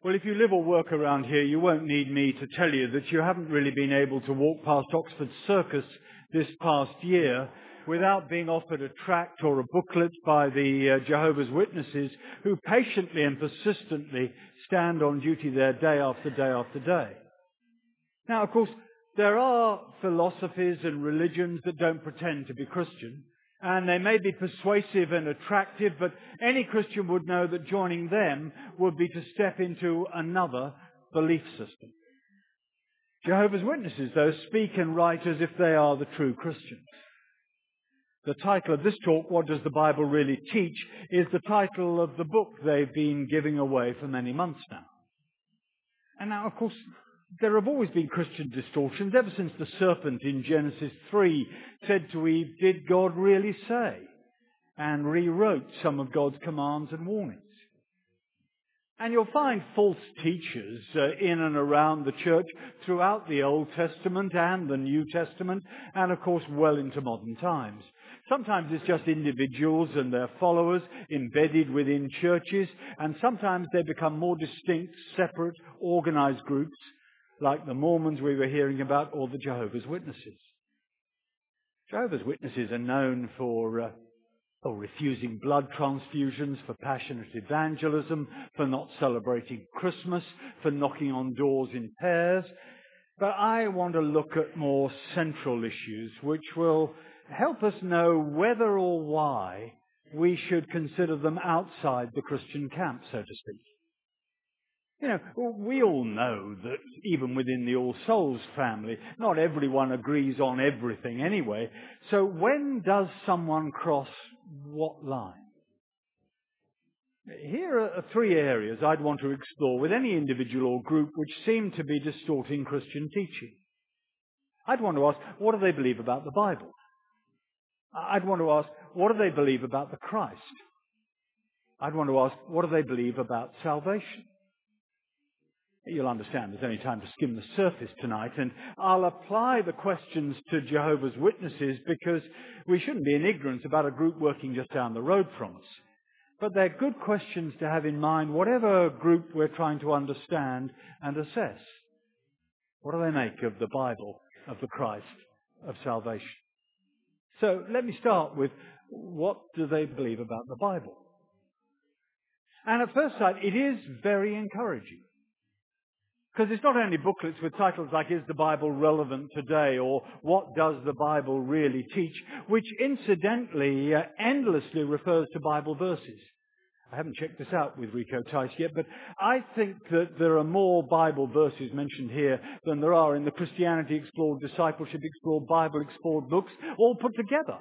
Well, if you live or work around here, you won't need me to tell you that you haven't really been able to walk past Oxford Circus this past year without being offered a tract or a booklet by the Jehovah's Witnesses, who patiently and persistently stand on duty there day after day after day. Now, of course, there are philosophies and religions that don't pretend to be Christian, and they may be persuasive and attractive, but any Christian would know that joining them would be to step into another belief system. Jehovah's Witnesses, though, speak and write as if they are the true Christians. The title of this talk, What Does the Bible Really Teach?, is the title of the book they've been giving away for many months now. And now, of course, there have always been Christian distortions ever since the serpent in Genesis 3 said to Eve, "Did God really say?" and rewrote some of God's commands and warnings. And you'll find false teachers in and around the church throughout the Old Testament and the New Testament, and of course well into modern times. Sometimes it's just individuals and their followers embedded within churches, and sometimes they become more distinct, separate, organized groups, like the Mormons we were hearing about, or the Jehovah's Witnesses. Jehovah's Witnesses are known for refusing blood transfusions, for passionate evangelism, for not celebrating Christmas, for knocking on doors in pairs. But I want to look at more central issues which will help us know whether or why we should consider them outside the Christian camp, so to speak. You know, we all know that even within the All Souls family, not everyone agrees on everything anyway. So when does someone cross what line? Here are three areas I'd want to explore with any individual or group which seem to be distorting Christian teaching. I'd want to ask, what do they believe about the Bible? I'd want to ask, what do they believe about the Christ? I'd want to ask, what do they believe about salvation? You'll understand there's only time to skim the surface tonight, and I'll apply the questions to Jehovah's Witnesses because we shouldn't be in ignorance about a group working just down the road from us. But they're good questions to have in mind, whatever group we're trying to understand and assess. What do they make of the Bible, of the Christ, of salvation? So let me start with, what do they believe about the Bible? And at first sight, it is very encouraging. Because it's not only booklets with titles like Is the Bible Relevant Today? Or What Does the Bible Really Teach? Which incidentally endlessly refers to Bible verses. I haven't checked this out with Rico Tice yet, but I think that there are more Bible verses mentioned here than there are in the Christianity Explored, Discipleship Explored, Bible Explored books, all put together.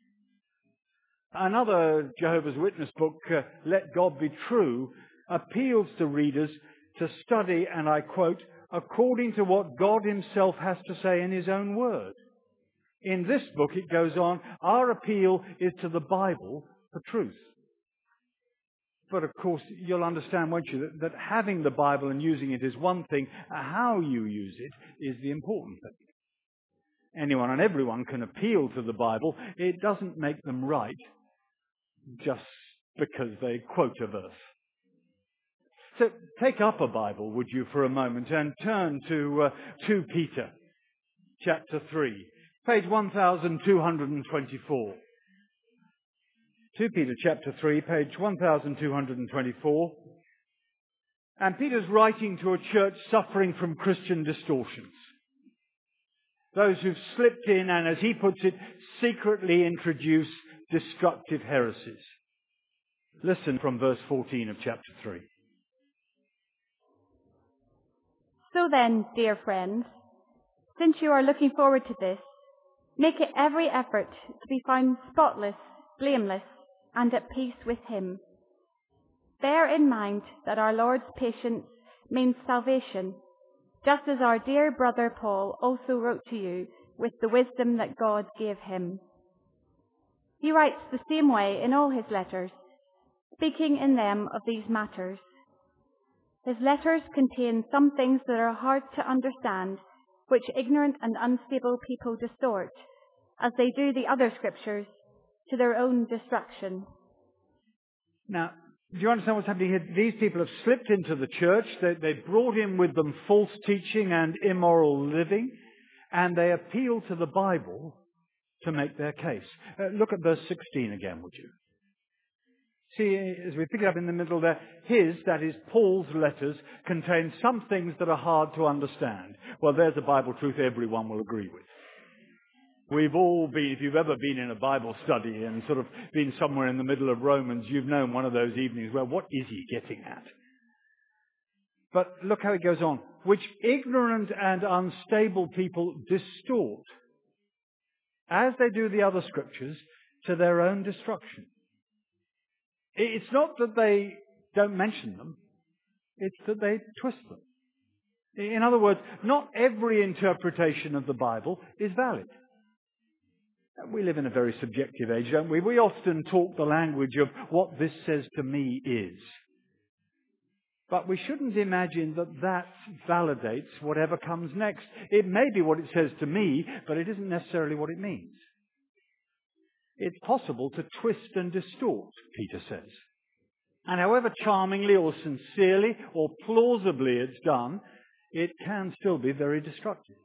Another Jehovah's Witness book, Let God Be True, appeals to readers to study, and I quote, according to what God himself has to say in his own word. In this book, it goes on, our appeal is to the Bible for truth. But of course, you'll understand, won't you, that having the Bible and using it is one thing. How you use it is the important thing. Anyone and everyone can appeal to the Bible. It doesn't make them right just because they quote a verse. So take up a Bible, would you, for a moment, and turn to 2 Peter, chapter 3, page 1224. 2 Peter, chapter 3, page 1224. And Peter's writing to a church suffering from Christian distortions. Those who've slipped in and, as he puts it, secretly introduce destructive heresies. Listen from verse 14 of chapter 3. So then, dear friends, since you are looking forward to this, make it every effort to be found spotless, blameless, and at peace with him. Bear in mind that our Lord's patience means salvation, just as our dear brother Paul also wrote to you with the wisdom that God gave him. He writes the same way in all his letters, speaking in them of these matters. His letters contain some things that are hard to understand, which ignorant and unstable people distort, as they do the other scriptures, to their own destruction. Now, Do you understand what's happening here? These people have slipped into the church. They brought in with them false teaching and immoral living, and they appeal to the Bible to make their case. Look at verse 16 again, would you? See, as we pick it up in the middle there, that is Paul's letters, contain some things that are hard to understand. Well, there's a Bible truth everyone will agree with. We've all been, if you've ever been in a Bible study and sort of been somewhere in the middle of Romans, you've known one of those evenings where, what is he getting at? But look how it goes on. Which ignorant and unstable people distort, as they do the other scriptures, to their own destruction. It's not that they don't mention them, it's that they twist them. In other words, not every interpretation of the Bible is valid. We live in a very subjective age, don't we? We often talk the language of what this says to me is. But we shouldn't imagine that validates whatever comes next. It may be what it says to me, but it isn't necessarily what it means. It's possible to twist and distort, Peter says. And however charmingly or sincerely or plausibly it's done, it can still be very destructive.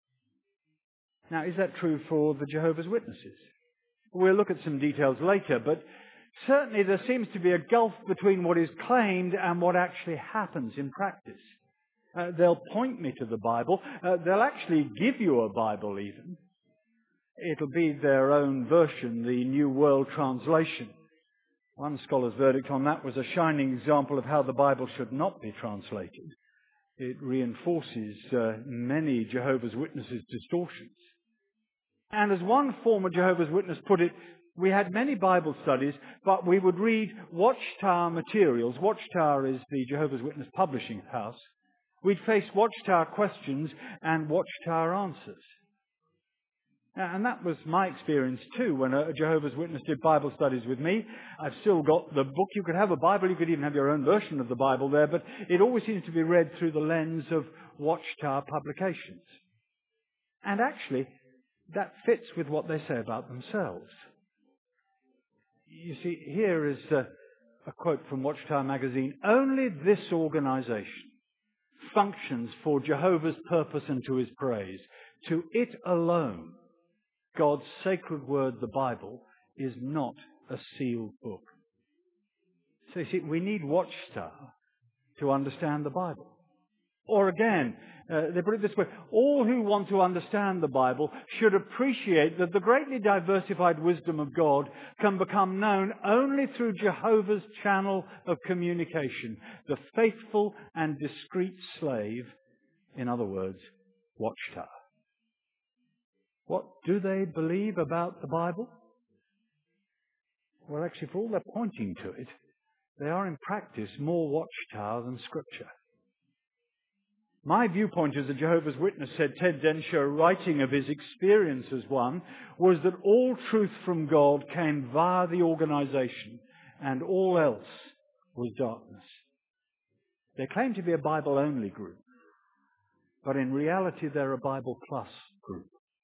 Now, is that true for the Jehovah's Witnesses? We'll look at some details later, but certainly there seems to be a gulf between what is claimed and what actually happens in practice. They'll point me to the Bible. They'll actually give you a Bible even. It'll be their own version, the New World Translation. One scholar's verdict on that was a shining example of how the Bible should not be translated. It reinforces many Jehovah's Witnesses' distortions. And as one former Jehovah's Witness put it, we had many Bible studies, but we would read Watchtower materials. Watchtower is the Jehovah's Witness publishing house. We'd face Watchtower questions and Watchtower answers. And that was my experience too when a Jehovah's Witness did Bible studies with me. I've still got the book. You could have a Bible. You could even have your own version of the Bible there. But it always seems to be read through the lens of Watchtower publications. And actually, that fits with what they say about themselves. You see, here is a quote from Watchtower magazine. Only this organization functions for Jehovah's purpose and to his praise. To it alone, God's sacred word, the Bible, is not a sealed book. So you see, we need Watchtower to understand the Bible. Or again, they put it this way, all who want to understand the Bible should appreciate that the greatly diversified wisdom of God can become known only through Jehovah's channel of communication, the faithful and discreet slave, in other words, Watchtower. What do they believe about the Bible? Well, actually, for all they're pointing to it, they are in practice more Watchtower than Scripture. My viewpoint as a Jehovah's Witness, said Ted Densher, writing of his experience as one, was that all truth from God came via the organization and all else was darkness. They claim to be a Bible-only group, but in reality they're a Bible-plus group.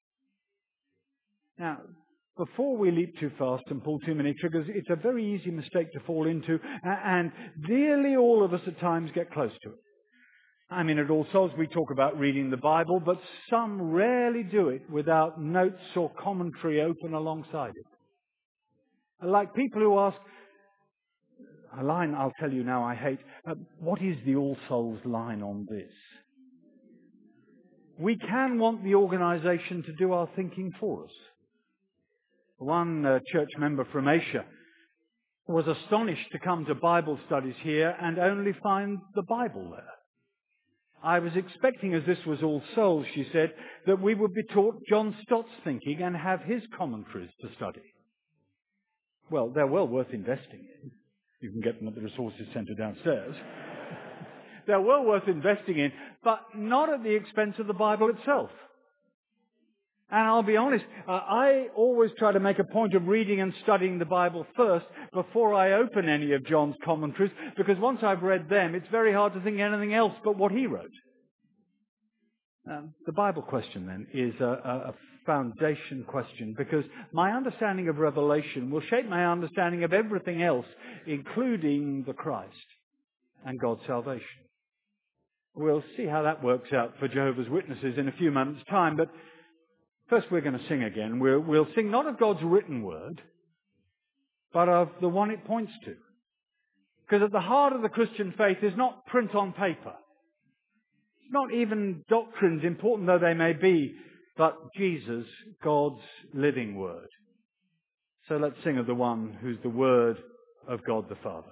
Now, before we leap too fast and pull too many triggers, it's a very easy mistake to fall into, and nearly all of us at times get close to it. I mean, at All Souls we talk about reading the Bible, but some rarely do it without notes or commentary open alongside it. Like people who ask, a line I'll tell you now I hate, what is the All Souls line on this? We can want the organization to do our thinking for us. One church member from Asia was astonished to come to Bible studies here and only find the Bible there. I was expecting, as this was All Souls, she said, that we would be taught John Stott's thinking and have his commentaries to study. Well, they're well worth investing in. You can get them at the Resources Centre downstairs. They're well worth investing in, but not at the expense of the Bible itself. And I'll be honest, I always try to make a point of reading and studying the Bible first before I open any of John's commentaries, because once I've read them, it's very hard to think anything else but what he wrote. The Bible question, then, is a foundation question, because my understanding of Revelation will shape my understanding of everything else, including the Christ and God's salvation. We'll see how that works out for Jehovah's Witnesses in a few moments' time, but first we're going to sing again. We'll sing not of God's written word, but of the one it points to. Because at the heart of the Christian faith is not print on paper. It's not even doctrines, important though they may be, but Jesus, God's living word. So let's sing of the one who's the word of God the Father.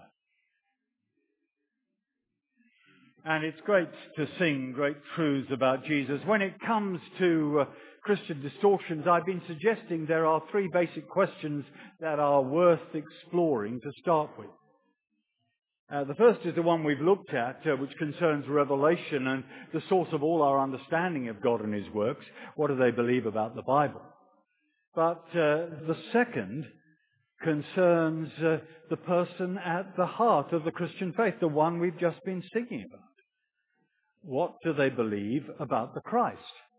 And it's great to sing great truths about Jesus. When it comes to Christian distortions, I've been suggesting there are three basic questions that are worth exploring to start with. The first is the one we've looked at, which concerns revelation and the source of all our understanding of God and His works. What do they believe about the Bible? But the second concerns the person at the heart of the Christian faith, the one we've just been singing about. What do they believe about the Christ?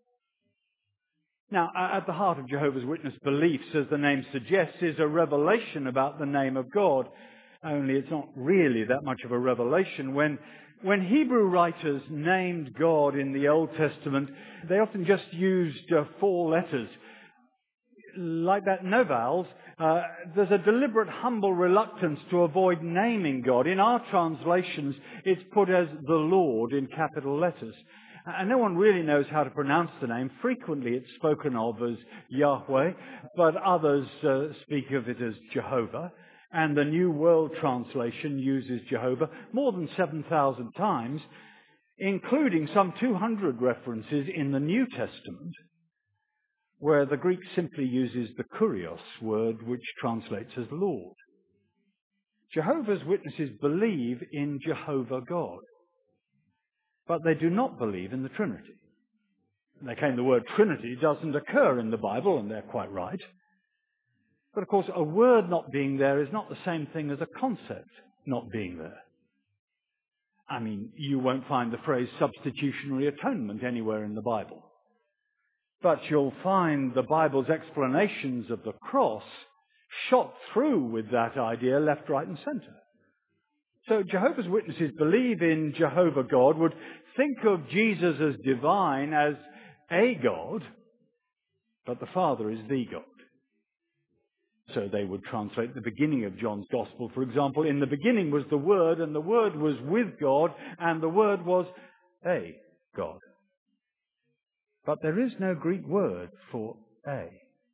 Now, at the heart of Jehovah's Witness beliefs, as the name suggests, is a revelation about the name of God. Only it's not really that much of a revelation. When Hebrew writers named God in the Old Testament, they often just used 4 letters. Like that, no vowels. There's a deliberate, humble reluctance to avoid naming God. In our translations, it's put as the Lord in capital letters. And no one really knows how to pronounce the name. Frequently it's spoken of as Yahweh, but others speak of it as Jehovah. And the New World Translation uses Jehovah more than 7,000 times, including some 200 references in the New Testament, where the Greek simply uses the kurios word, which translates as Lord. Jehovah's Witnesses believe in Jehovah God, but they do not believe in the Trinity. They claim the word Trinity doesn't occur in the Bible, and they're quite right. But of course, a word not being there is not the same thing as a concept not being there. I mean, you won't find the phrase substitutionary atonement anywhere in the Bible. But you'll find the Bible's explanations of the cross shot through with that idea left, right and centre. So Jehovah's Witnesses believe in Jehovah God, would think of Jesus as divine, as a God, but the Father is the God. So they would translate the beginning of John's Gospel, for example, in the beginning was the Word, and the Word was with God, and the Word was a God. But there is no Greek word for a.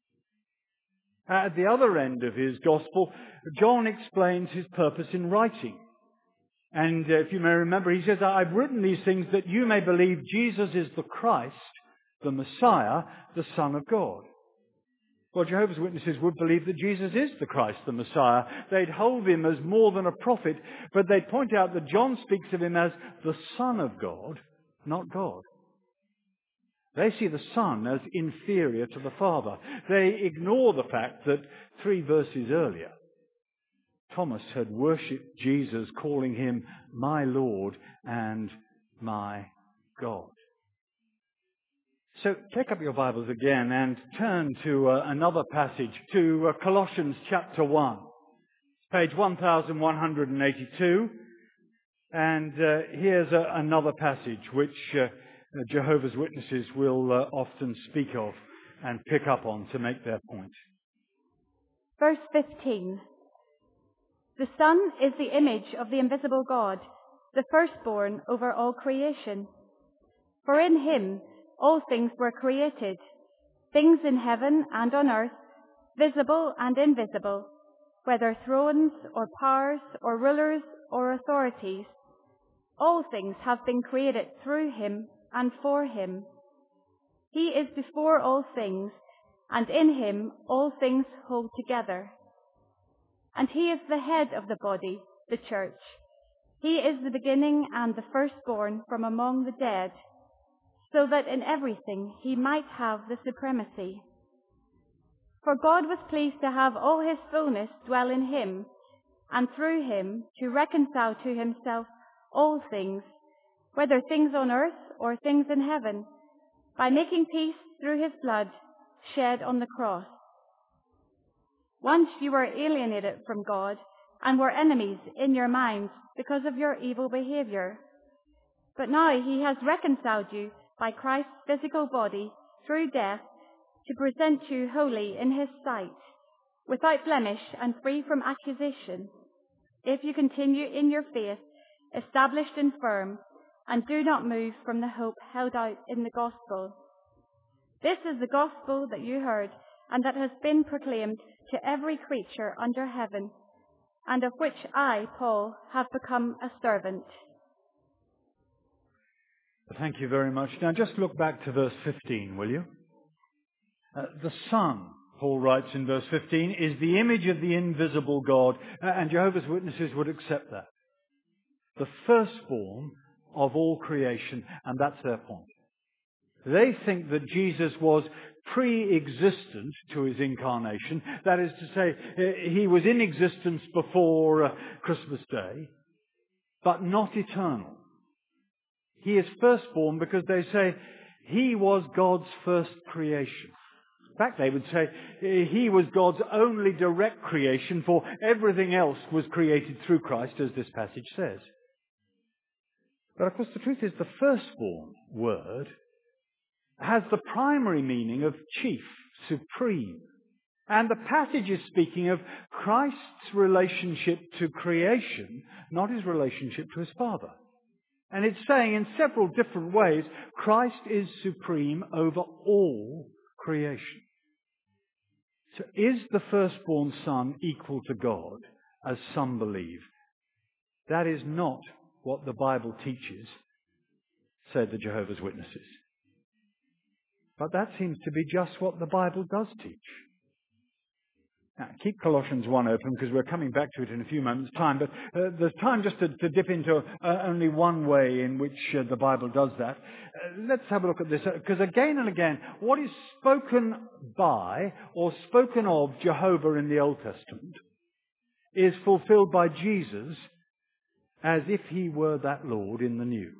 At the other end of his Gospel, John explains his purpose in writing. And if you may remember, he says, I've written these things that you may believe Jesus is the Christ, the Messiah, the Son of God. Well, Jehovah's Witnesses would believe that Jesus is the Christ, the Messiah. They'd hold him as more than a prophet, but they'd point out that John speaks of him as the Son of God, not God. They see the Son as inferior to the Father. They ignore the fact that 3 verses earlier, Thomas had worshipped Jesus, calling him my Lord and my God. So take up your Bibles again and turn to another passage, to Colossians chapter 1, page 1182. And here's another passage which Jehovah's Witnesses will often speak of and pick up on to make their point. Verse 15. The Son is the image of the invisible God, the firstborn over all creation. For in him all things were created, things in heaven and on earth, visible and invisible, whether thrones or powers or rulers or authorities. All things have been created through him and for him. He is before all things, and in him all things hold together. And he is the head of the body, the church. He is the beginning and the firstborn from among the dead, so that in everything he might have the supremacy. For God was pleased to have all his fullness dwell in him, and through him to reconcile to himself all things, whether things on earth or things in heaven, by making peace through his blood, shed on the cross. Once you were alienated from God and were enemies in your minds because of your evil behavior. But now he has reconciled you by Christ's physical body through death to present you holy in his sight, without blemish and free from accusation, if you continue in your faith, established and firm, and do not move from the hope held out in the gospel. This is the gospel that you heard, and that has been proclaimed to every creature under heaven, and of which I, Paul, have become a servant. Thank you very much. Now just look back to verse 15, will you? The Son, Paul writes in verse 15, is the image of the invisible God, and Jehovah's Witnesses would accept that. The firstborn of all creation, and that's their point. They think that Jesus was pre-existent to his incarnation. That is to say, he was in existence before Christmas Day, but not eternal. He is firstborn because they say he was God's first creation. In fact, they would say he was God's only direct creation, for everything else was created through Christ, as this passage says. But of course, the truth is the firstborn word has the primary meaning of chief, supreme. And the passage is speaking of Christ's relationship to creation, not his relationship to his Father. And it's saying in several different ways, Christ is supreme over all creation. So is the firstborn Son equal to God, as some believe? That is not what the Bible teaches, said the Jehovah's Witnesses. But that seems to be just what the Bible does teach. Now, keep Colossians 1 open because we're coming back to it in a few moments' time, but there's time just to dip into only one way in which the Bible does that. Let's have a look at this, because again and again, what is spoken by or spoken of Jehovah in the Old Testament is fulfilled by Jesus as if he were that Lord in the New.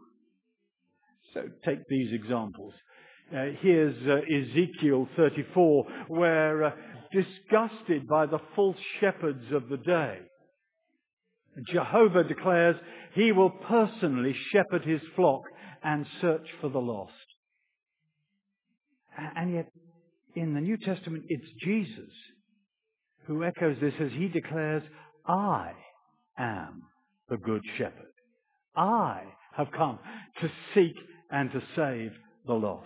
So take these examples. Here's Ezekiel 34, where disgusted by the false shepherds of the day, Jehovah declares he will personally shepherd his flock and search for the lost. And yet, in the New Testament, it's Jesus who echoes this as he declares, I am the good shepherd. I have come to seek and to save the lost.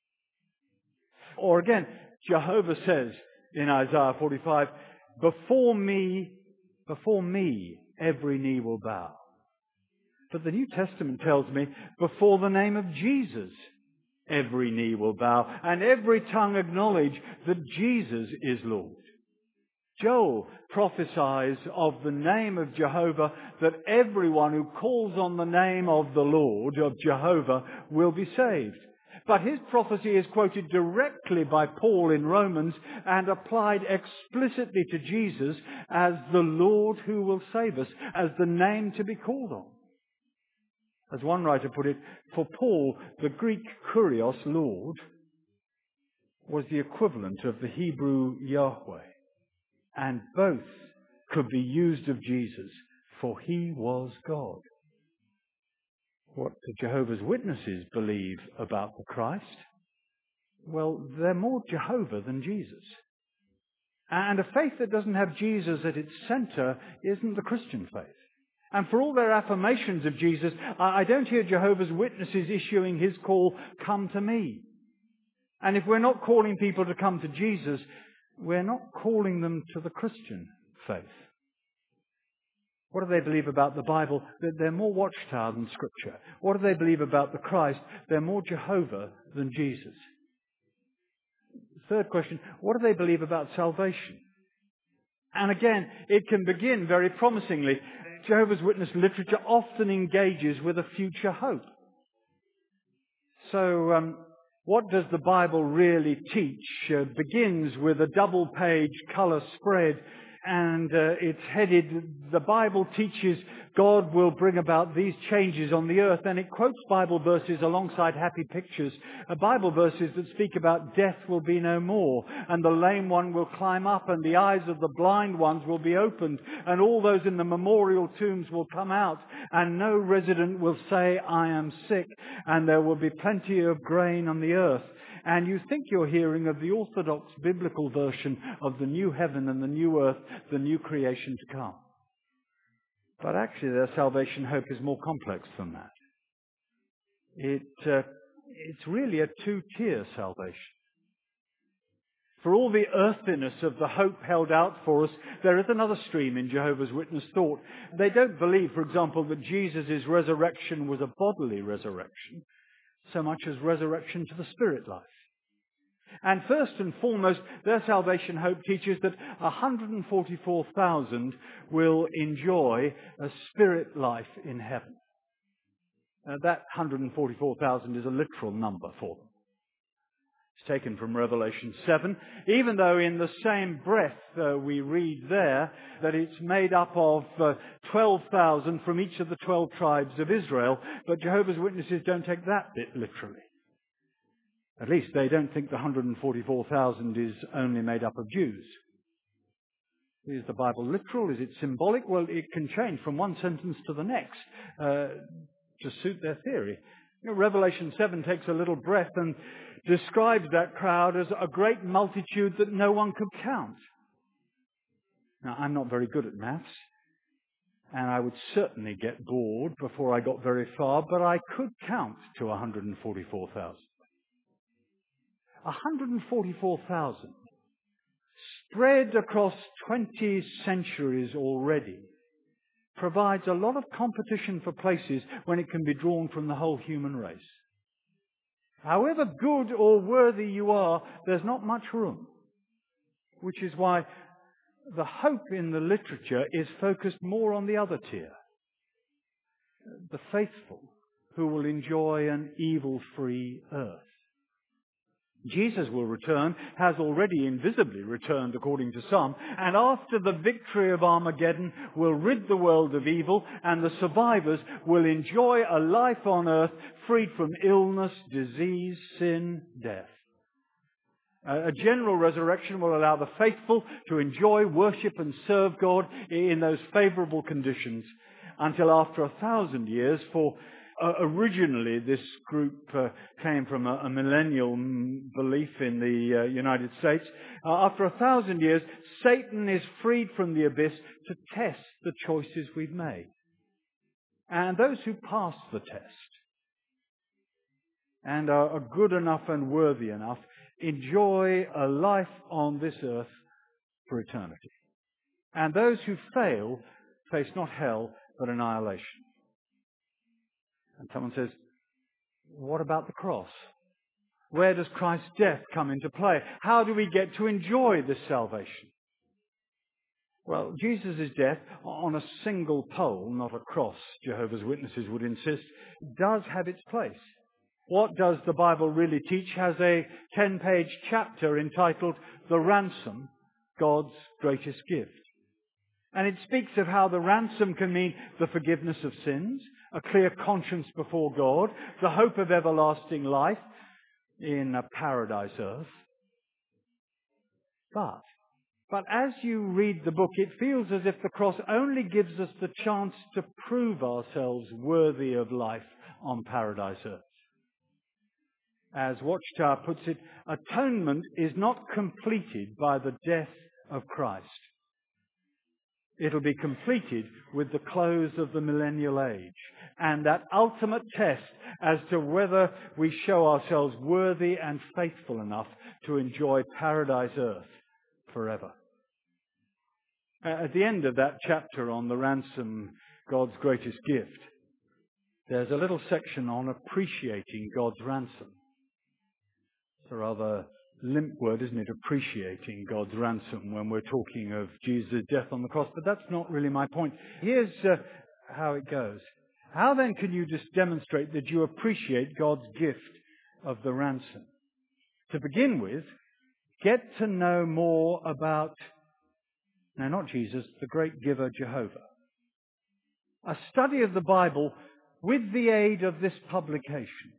Or again, Jehovah says in Isaiah 45, before me, every knee will bow. But the New Testament tells me, before the name of Jesus, every knee will bow, and every tongue acknowledge that Jesus is Lord. Joel prophesies of the name of Jehovah, that everyone who calls on the name of the Lord, of Jehovah, will be saved. But his prophecy is quoted directly by Paul in Romans and applied explicitly to Jesus as the Lord who will save us, as the name to be called on. As one writer put it, for Paul, the Greek kurios, Lord, was the equivalent of the Hebrew Yahweh. And both could be used of Jesus, for he was God. What do Jehovah's Witnesses believe about the Christ? Well, they're more Jehovah than Jesus. And a faith that doesn't have Jesus at its center isn't the Christian faith. And for all their affirmations of Jesus, I don't hear Jehovah's Witnesses issuing his call, come to me. And if we're not calling people to come to Jesus, we're not calling them to the Christian faith. What do they believe about the Bible? That they're more Watchtower than Scripture. What do they believe about the Christ? They're more Jehovah than Jesus. Third question, what do they believe about salvation? And again, it can begin very promisingly. Jehovah's Witness literature often engages with a future hope. So, what does the Bible really teach? Begins with a double-page colour spread and it's headed, "The Bible teaches God will bring about these changes on the earth," and it quotes Bible verses alongside happy pictures, Bible verses that speak about death will be no more, and the lame one will climb up, and the eyes of the blind ones will be opened, and all those in the memorial tombs will come out, and no resident will say, "I am sick," and there will be plenty of grain on the earth. And you think you're hearing of the orthodox biblical version of the new heaven and the new earth, the new creation to come. But actually their salvation hope is more complex than that. It's really a two-tier salvation. For all the earthiness of the hope held out for us, there is another stream in Jehovah's Witness thought. They don't believe, for example, that Jesus' resurrection was a bodily resurrection, so much as resurrection to the spirit life. And first and foremost, their salvation hope teaches that 144,000 will enjoy a spirit life in heaven. That 144,000 is a literal number for them. It's taken from Revelation 7, even though in the same breath we read there that it's made up of 12,000 from each of the 12 tribes of Israel, but Jehovah's Witnesses don't take that bit literally. At least they don't think the 144,000 is only made up of Jews. Is the Bible literal? Is it symbolic? Well, it can change from one sentence to the next to suit their theory. Revelation 7 takes a little breath and describes that crowd as a great multitude that no one could count. Now, I'm not very good at maths, and I would certainly get bored before I got very far, but I could count to 144,000. 144,000 spread across 20 centuries already provides a lot of competition for places when it can be drawn from the whole human race. However good or worthy you are, there's not much room, which is why the hope in the literature is focused more on the other tier, the faithful who will enjoy an evil-free earth. Jesus will return, has already invisibly returned according to some, and after the victory of Armageddon will rid the world of evil, and the survivors will enjoy a life on earth freed from illness, disease, sin, death. A general resurrection will allow the faithful to enjoy, worship and serve God in those favorable conditions until after 1,000 years. For originally, this group came from a millennial belief in the United States. After 1,000 years, Satan is freed from the abyss to test the choices we've made. And those who pass the test and are good enough and worthy enough enjoy a life on this earth for eternity. And those who fail face not hell, but annihilation. And someone says, what about the cross? Where does Christ's death come into play? How do we get to enjoy this salvation? Well, Jesus' death on a single pole, not a cross, Jehovah's Witnesses would insist, does have its place. What does the Bible really teach has a 10-page chapter entitled The Ransom, God's Greatest Gift. And it speaks of how the ransom can mean the forgiveness of sins, a clear conscience before God, the hope of everlasting life in a paradise earth. But as you read the book, it feels as if the cross only gives us the chance to prove ourselves worthy of life on paradise earth. As Watchtower puts it, atonement is not completed by the death of Christ. It'll be completed with the close of the millennial age and that ultimate test as to whether we show ourselves worthy and faithful enough to enjoy paradise earth forever. At the end of that chapter on the ransom, God's greatest gift, there's a little section on appreciating God's ransom. It's a rather limp word, isn't it? Appreciating God's ransom when we're talking of Jesus' death on the cross. But that's not really my point. Here's how it goes. How then can you just demonstrate that you appreciate God's gift of the ransom? To begin with, get to know more about No, not Jesus, the great giver Jehovah. A study of the Bible with the aid of this publication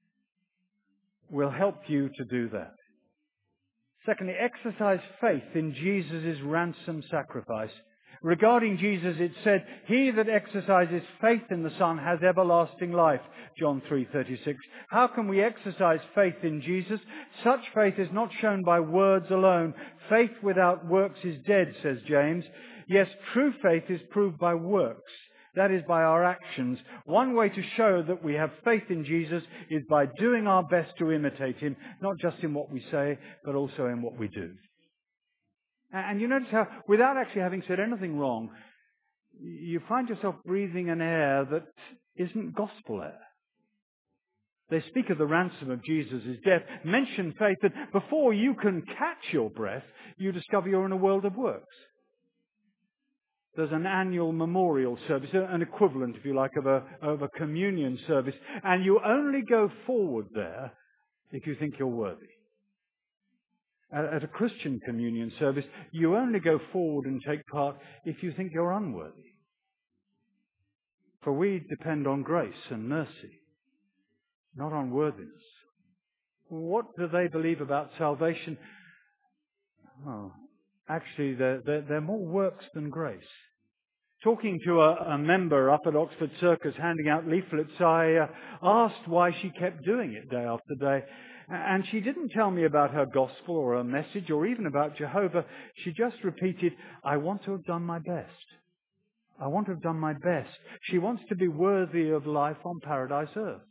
will help you to do that. Secondly, exercise faith in Jesus' ransom sacrifice. Regarding Jesus, it said, "He that exercises faith in the Son has everlasting life," John 3:36. How can we exercise faith in Jesus? Such faith is not shown by words alone. Faith without works is dead, says James. Yes, true faith is proved by works. That is, by our actions. One way to show that we have faith in Jesus is by doing our best to imitate Him, not just in what we say, but also in what we do. And you notice how, without actually having said anything wrong, you find yourself breathing an air that isn't gospel air. They speak of the ransom of Jesus' death, mention faith, that before you can catch your breath, you discover you're in a world of works. There's an annual memorial service, an equivalent, if you like, of a communion service. And you only go forward there if you think you're worthy. At a Christian communion service, you only go forward and take part if you think you're unworthy. For we depend on grace and mercy, not on worthiness. What do they believe about salvation? Oh, actually, they're more works than grace. Talking to a member up at Oxford Circus handing out leaflets, I asked why she kept doing it day after day. And she didn't tell me about her gospel or her message or even about Jehovah. She just repeated, "I want to have done my best. I want to have done my best." She wants to be worthy of life on paradise earth.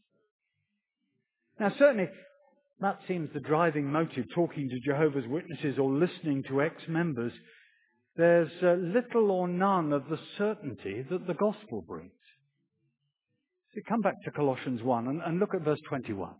Now, certainly, that seems the driving motive talking to Jehovah's Witnesses or listening to ex-members. There's little or none of the certainty that the gospel brings. So come back to Colossians 1 and look at verse 21.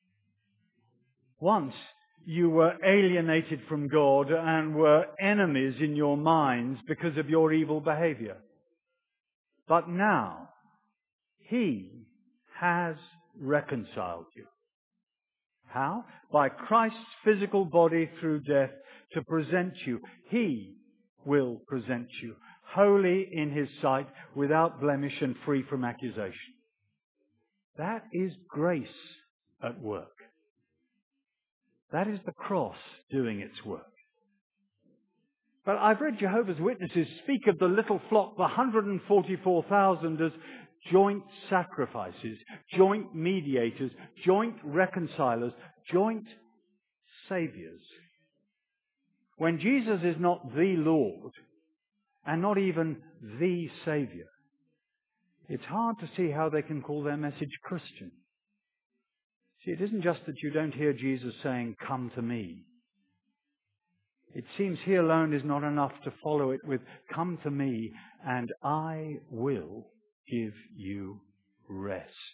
Once you were alienated from God and were enemies in your minds because of your evil behavior. But now He has reconciled you. How? By Christ's physical body through death to present you. He will present you holy in His sight, without blemish and free from accusation. That is grace at work. That is the cross doing its work. But I've read Jehovah's Witnesses speak of the little flock, the 144,000, as joint sacrifices, joint mediators, joint reconcilers, joint saviours. When Jesus is not the Lord, and not even the Saviour, it's hard to see how they can call their message Christian. See, it isn't just that you don't hear Jesus saying, "Come to me." It seems He alone is not enough to follow it with, "Come to me and I will give you rest."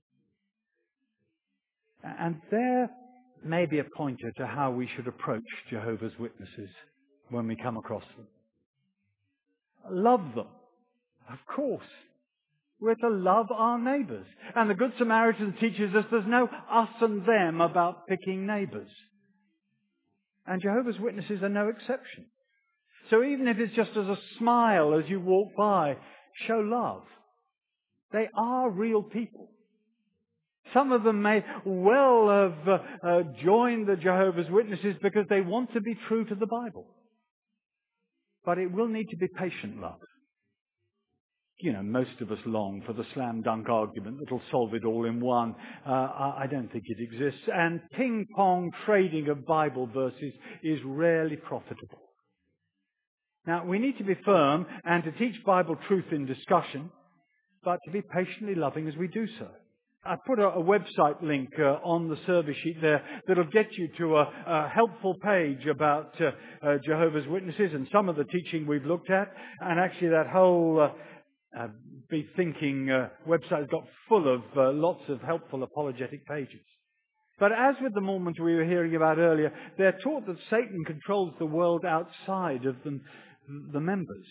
And there may be a pointer to how we should approach Jehovah's Witnesses when we come across them. Love them, of course. We're to love our neighbours. And the Good Samaritan teaches us there's no us and them about picking neighbours. And Jehovah's Witnesses are no exception. So even if it's just as a smile as you walk by, show love. They are real people. Some of them may well have joined the Jehovah's Witnesses because they want to be true to the Bible. But it will need to be patient love. You know, most of us long for the slam dunk argument that'll solve it all in one. I don't think it exists. And ping-pong trading of Bible verses is rarely profitable. Now, we need to be firm and to teach Bible truth in discussion, but to be patiently loving as we do so. I put a website link on the service sheet there that'll get you to a helpful page about Jehovah's Witnesses and some of the teaching we've looked at. And actually that whole Be Thinking website got full of lots of helpful apologetic pages. But as with the Mormons we were hearing about earlier, they're taught that Satan controls the world outside of the members.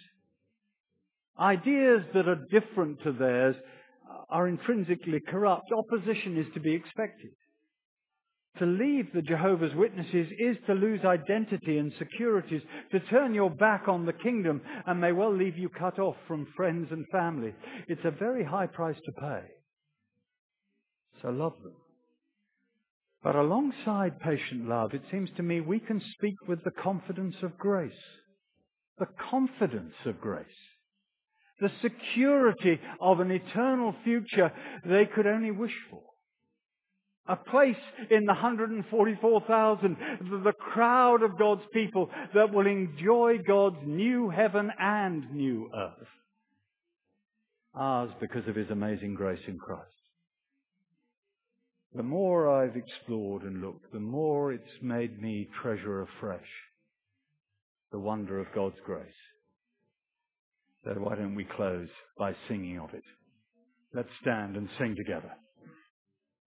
Ideas that are different to theirs are intrinsically corrupt. Opposition is to be expected. To leave the Jehovah's Witnesses is to lose identity and securities, to turn your back on the kingdom and may well leave you cut off from friends and family. It's a very high price to pay. So love them. But alongside patient love, it seems to me we can speak with the confidence of grace. The confidence of grace. The security of an eternal future they could only wish for. A place in the 144,000, the crowd of God's people that will enjoy God's new heaven and new earth. Ours because of His amazing grace in Christ. The more I've explored and looked, the more it's made me treasure afresh the wonder of God's grace. So why don't we close by singing of it? Let's stand and sing together.